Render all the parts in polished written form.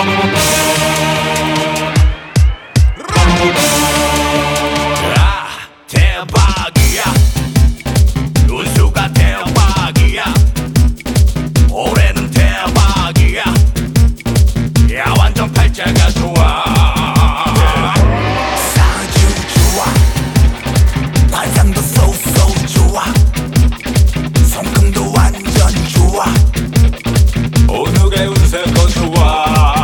대박이야. 운수가 대박이야. 올해는 대박이야. 야 완전 팔자가 좋아. 사주 좋아. 관상도 쏘쏘 좋아. 성금도 완전 좋아. 오늘의 운세도 좋아.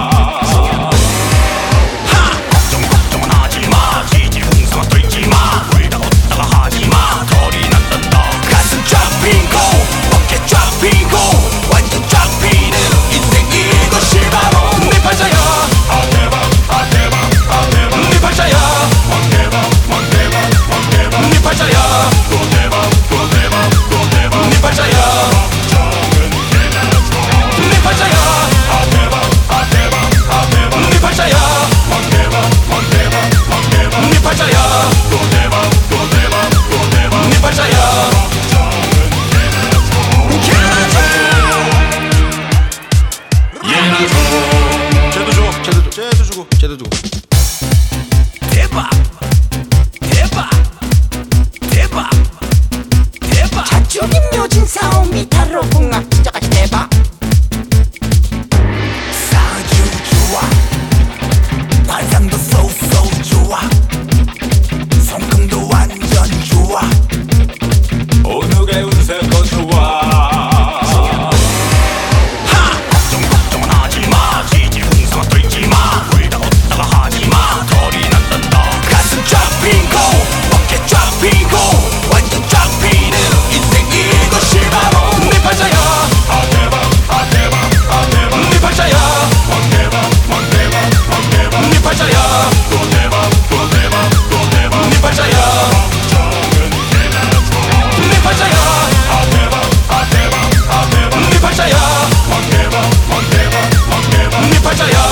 걱정은 하지마. 지지 흥성아 떨지마. 울다 웃다가 하지마. 덜이 난단다. 가슴 쫙 펴고 어깨 쫙 펴고 완전 쫙 피는 인생이 이것이 바로 네 팔자야. 아 대박 아 대박 아 대박 네 팔자야. 왕대박 왕대박 왕대박 네 팔자야. 또 대박 또 대박 또 대박 네 팔자야. 네 팔자야. 아 대박 아 대박 아 대박 네 팔자야. 왕대박 왕대박 왕대박 네 팔자야. 또 대박 또 대박 또 대박 네 팔자야. 쟤도 주고 대박 대박 대박 대박. 자축인 묘진 사오미 타로 궁합 진짜까지 대박. 사주 좋아. 관상도 쏘쏘 좋아. 성금도 완전 좋아. 오늘의 운세도 좋아. 걱정은 하지마. 지지 흥성아 떨지마. 울다 웃다가 하지마. 덜이 난단다. 가슴 쫙 펴고 어깨 쫙 펴고 완전 쫙 피는 인생이 이것이 바로 네 팔자야. 아 대박 아 대박 아 대박 네 팔자야. 왕대박 왕대박 왕대박 네 팔자야. 또 대박 또 대박 또 대박 네 팔자야. 네 팔자야. 아 대박 아 대박 아 대박 네 팔자야. 왕대박 왕대박 왕대박 네 팔자야.